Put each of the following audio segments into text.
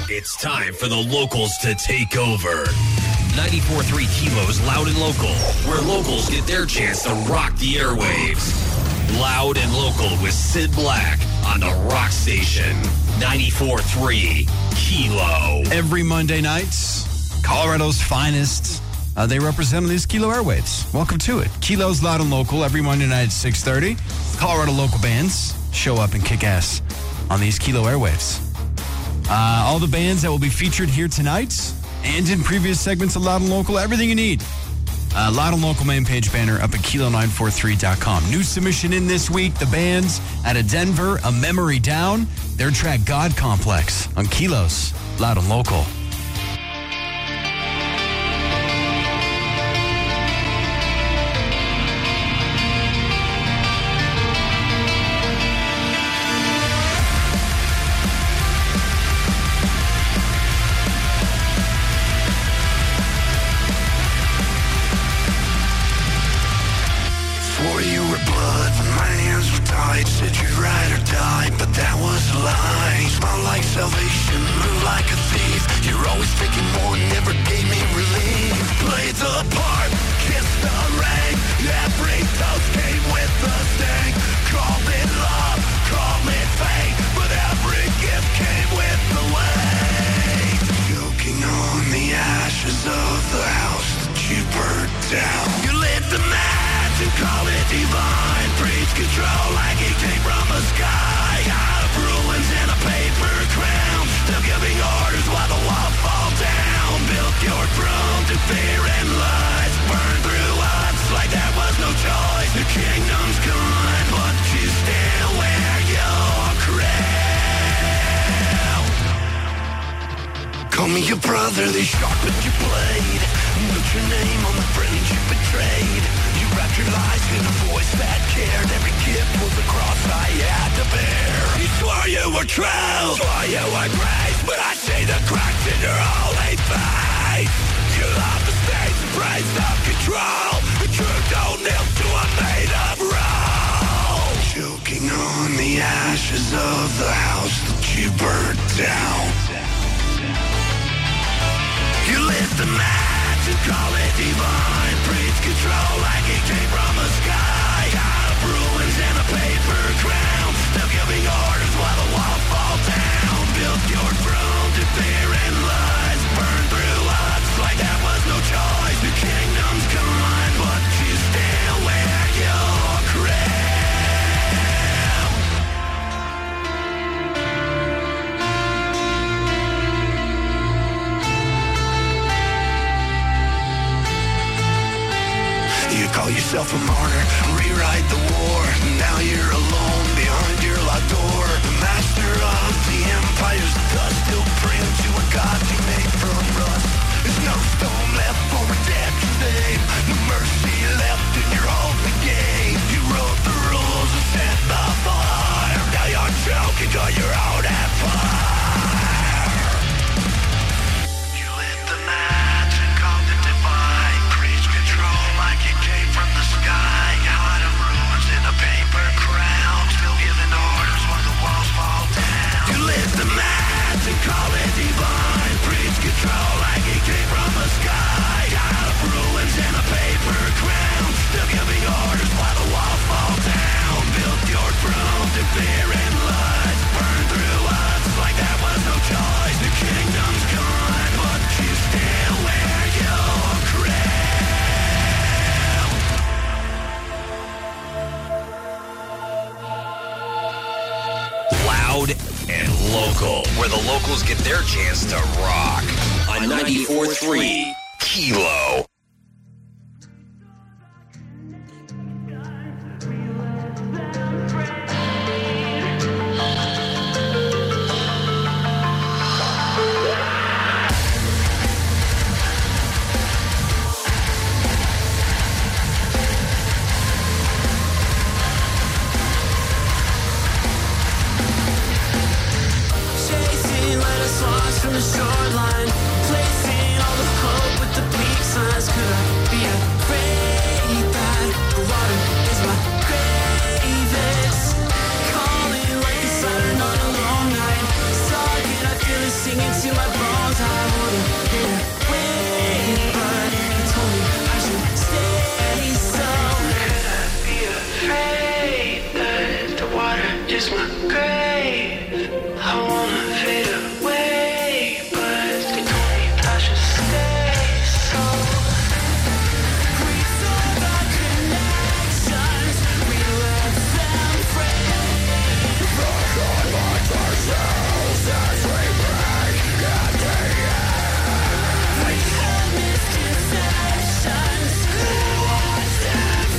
It's time for the locals to take over. 94.3 Kilo's Loud and Local, where locals get their chance to rock the airwaves. Loud and Local with Sid Black on the Rock Station. 94.3 Kilo. Every Monday night, Colorado's finest. They represent on these Kilo airwaves. Welcome to it. Kilo's Loud and Local every Monday night at 6:30. Colorado local bands show up and kick ass on these Kilo airwaves. All the bands that will be featured here tonight and in previous segments of Loud and Local, everything you need. Loud and Local main page banner up at kilo943.com. New submission in this week, the bands out of Denver, A Memory Down, their track God Complex on Kilo's Loud and Local. Said you'd ride or die, but that was a lie. Smile like salvation, move like a thief. You're always taking more, never gave me relief. Play the part, kiss the ring. Every toast came with the sting. Call it love, call it fate, but every gift came with the weight. Choking on the ashes of the house that you burnt down. You lit the match and call it divine. Preach control like it came from the sky. Out of ruins and a paper crown. Still giving orders while the walls fall down. Built your throne to fear and lies. Burn through us like there was no choice. The kingdom's gone, but you still wear your crown. Call me your brother, they sharpened your blade. Put your name on the friends you betrayed. You wrapped your lies in a voice that cared. Every gift was a cross I had to bear. You swore you were true, swore you were grace, but I see the cracks in your holy face. You love the stage and praise of control. The truth don't kneel to a made of roll. Choking on the ashes of the house that you burnt down. You lit the match and call it divine. Preach control like it came from the sky. Out of ruins and a paper crown. Still giving orders while the walls fall down. Built your throne to fear and lies. Burn through us like there was no choice. The kingdom's gone, but you still wear your crown. You call yourself a martyr, rewrite the war. Now you're alone behind your locked door. The master of the empire's dust still brings you a god you made from rust. There's no stone left for redemption's name. No mercy left in your holy game. You wrote the rules and set the fire. Now you're choking on your own empire. You lit the match and called it divine. Preach control like it came from the sky. Out of ruins in a paper crown. Still giving orders while the walls fall down. You lit the match and call it divine. Preach control like it came from the sky. Out of ruins in a paper crown. Still giving orders while the walls fall down. Built your throne to fear and lies. Burn through us like there was no choice. The kingdom's gone, but you still wear your crown. Loud and Local, where the locals get their chance to rock. On 94.3 Kilo. Chasing, let us launch from the shoreline. Placing all the hope with the peak signs. Could I be afraid that the water is my grave? It's calling like the siren on a long night. Sogging, I feel it singing to my bones. I wouldn't get away, but he told me I should stay. So could I be afraid that the water is my grave? I wanna fade away, but they told me I should stay. So we saw the connections, we left them frayed. We had misconceptions, what's that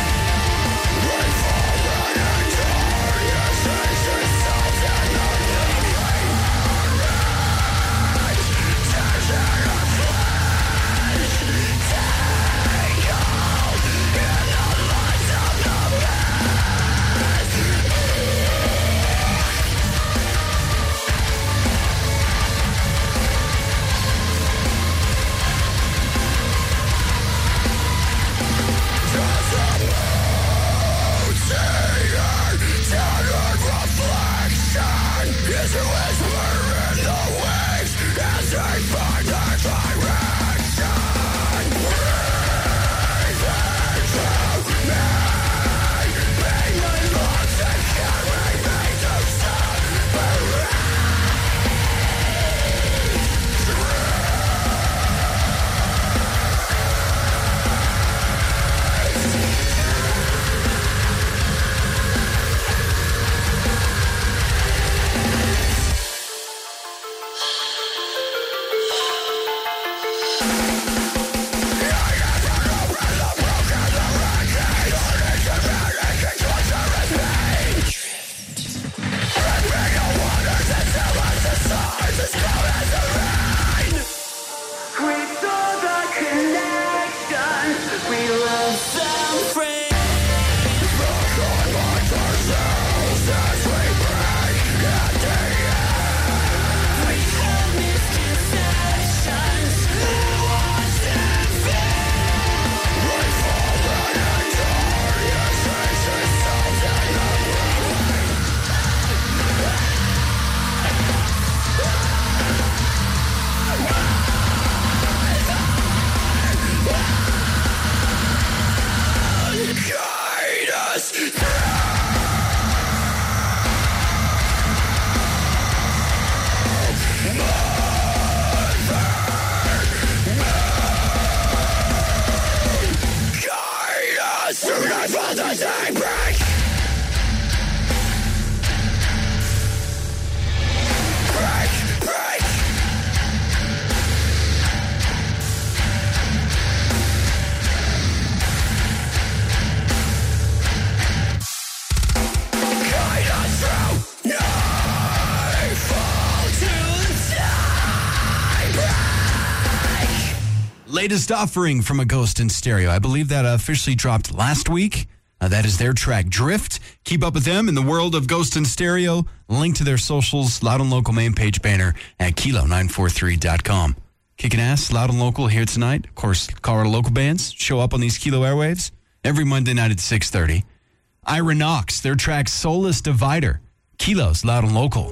Latest offering from A Ghost in Stereo. I believe that officially dropped last week. That is their track, Drift. Keep up with them in the world of Ghost in Stereo. Link to their socials, Loud and Local main page banner at kilo943.com. Kicking ass, Loud and Local here tonight. Of course, Colorado local bands show up on these Kilo airwaves every Monday night at 6:30. Ira Knox, their track, Soulless Divider. Kilo's Loud and Local.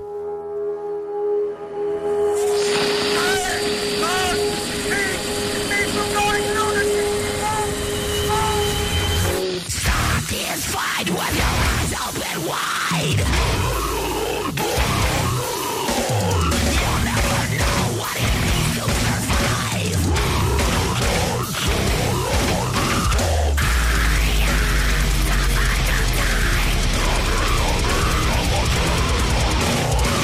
Satisfied with your eyes open wide. You'll never know what it means to survive. I am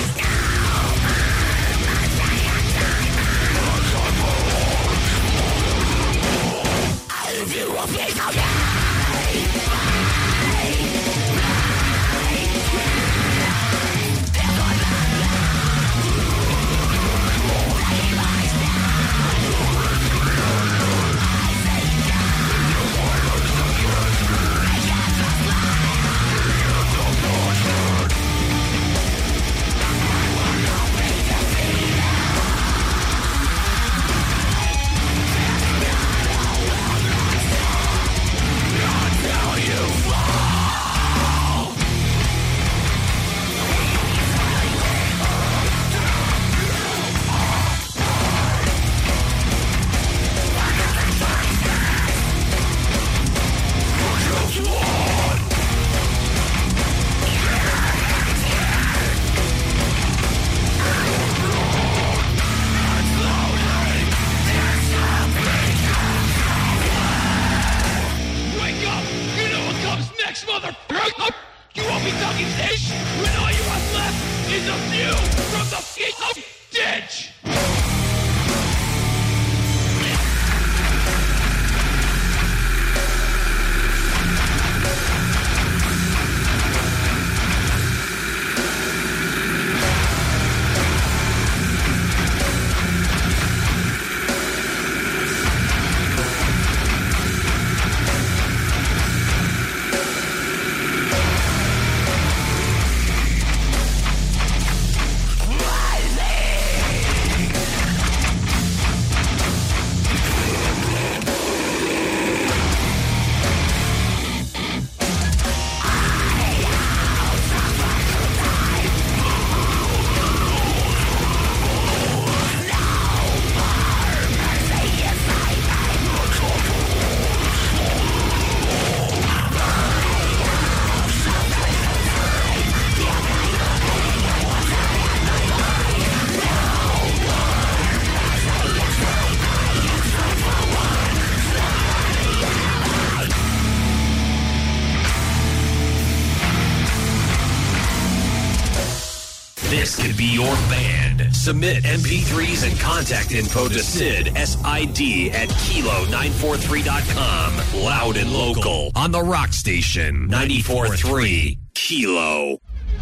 your band. Submit MP3s and contact info to Sid, S-I-D, at Kilo943.com. Loud and local on the Rock Station, 94.3 Kilo.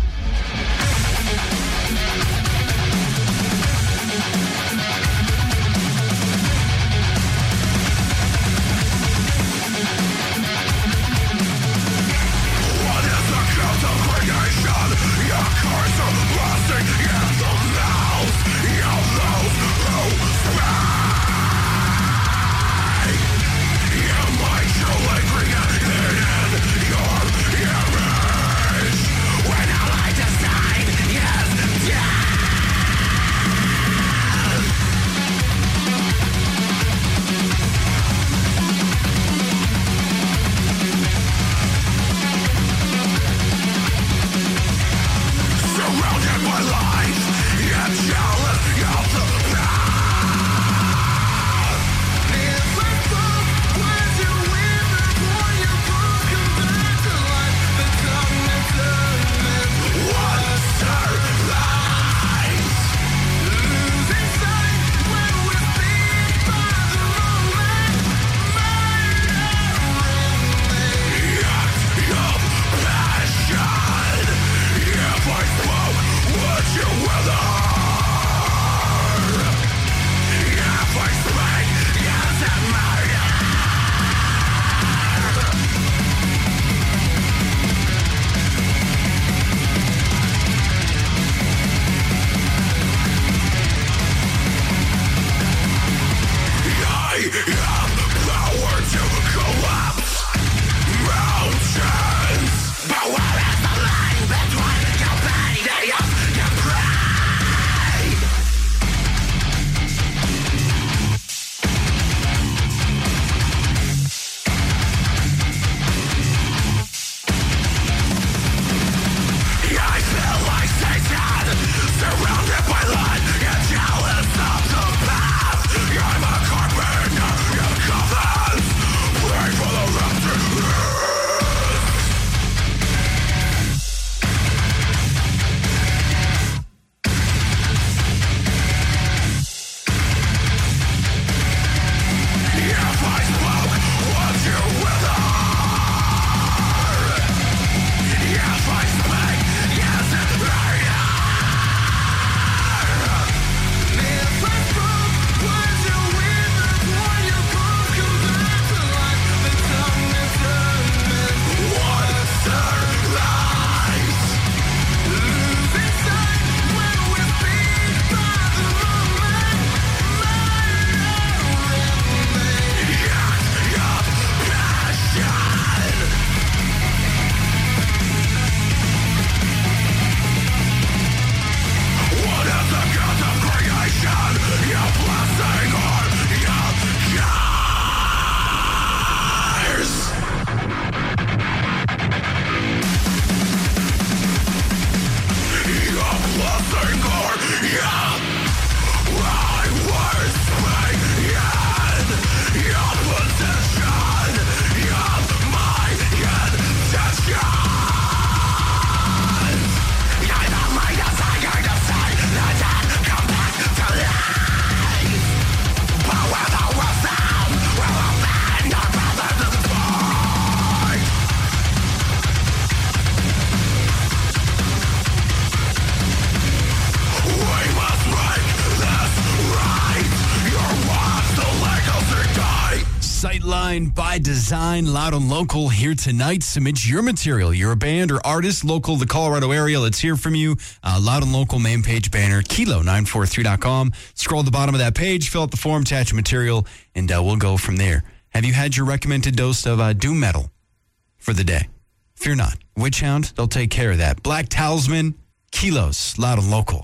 Sightline by Design, Loud and Local here tonight. Submit your material. You're a band or artist local to the Colorado area. Let's hear from you. Loud and Local main page banner, Kilo943.com. Scroll to the bottom of that page, fill out the form, attach your material, and we'll go from there. Have you had your recommended dose of doom metal for the day? Fear not. Witch Hound, they'll take care of that. Black Talisman, Kilos, Loud and Local.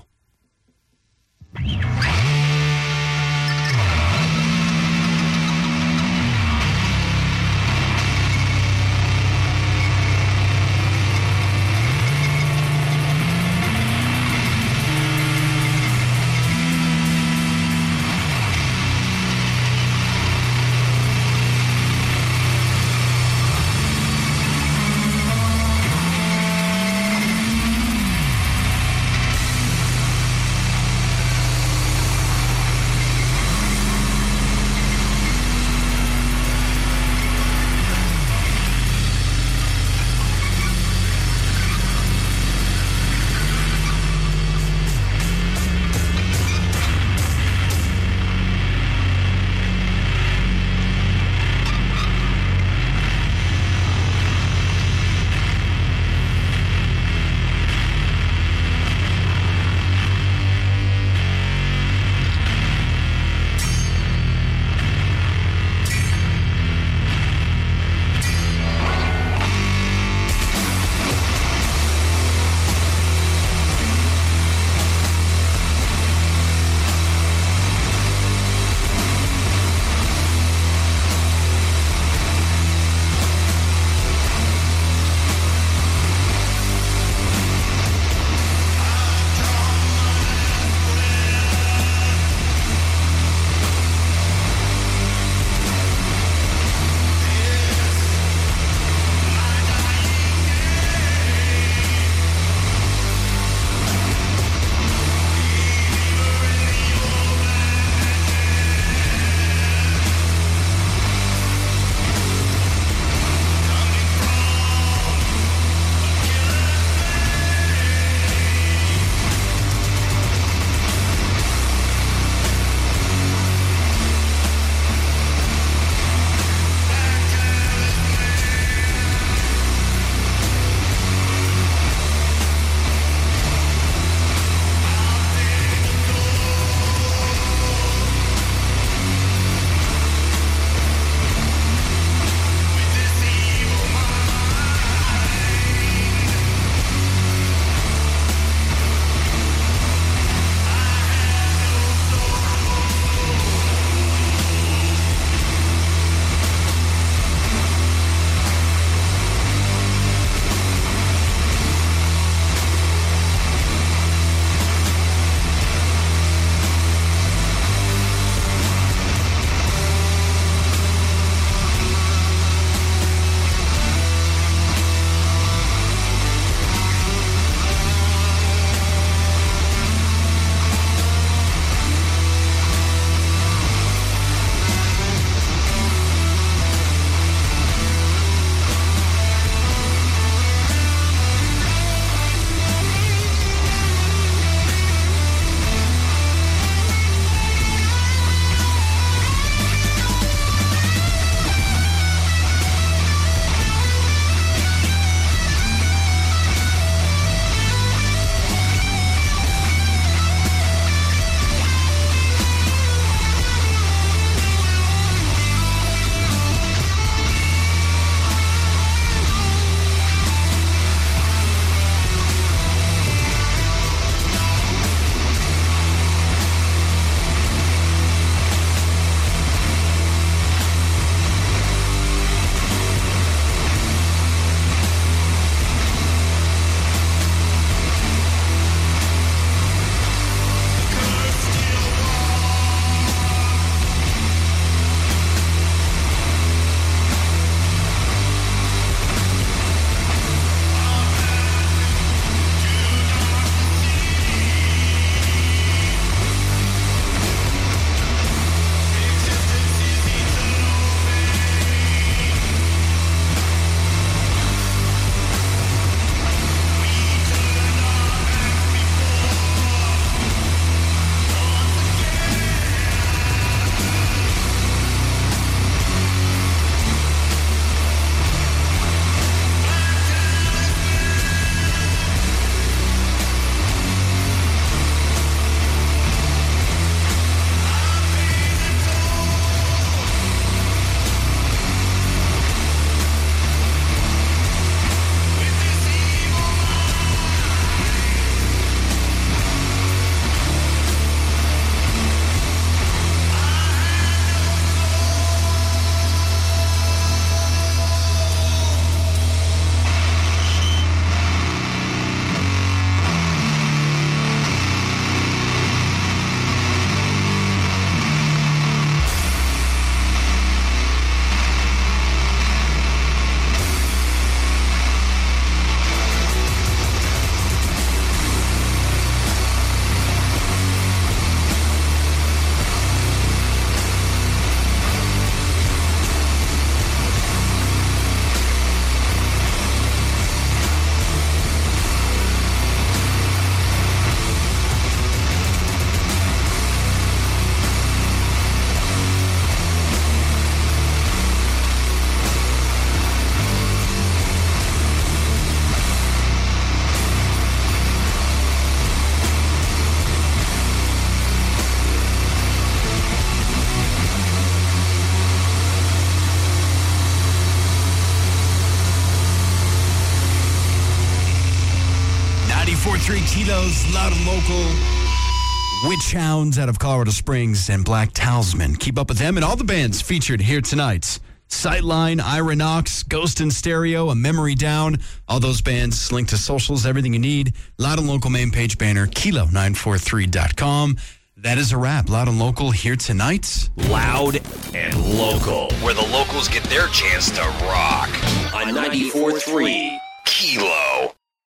Kilos, Loud and Local, Witch Hounds out of Colorado Springs, and Black Talisman. Keep up with them and all the bands featured here tonight. Sightline, Ira Knox, Ghost in Stereo, A Memory Down. All those bands linked to socials, everything you need. Loud and Local main page banner, kilo943.com. That is a wrap. Loud and Local here tonight. Loud and Local, where the locals get their chance to rock on 94.3 Kilo.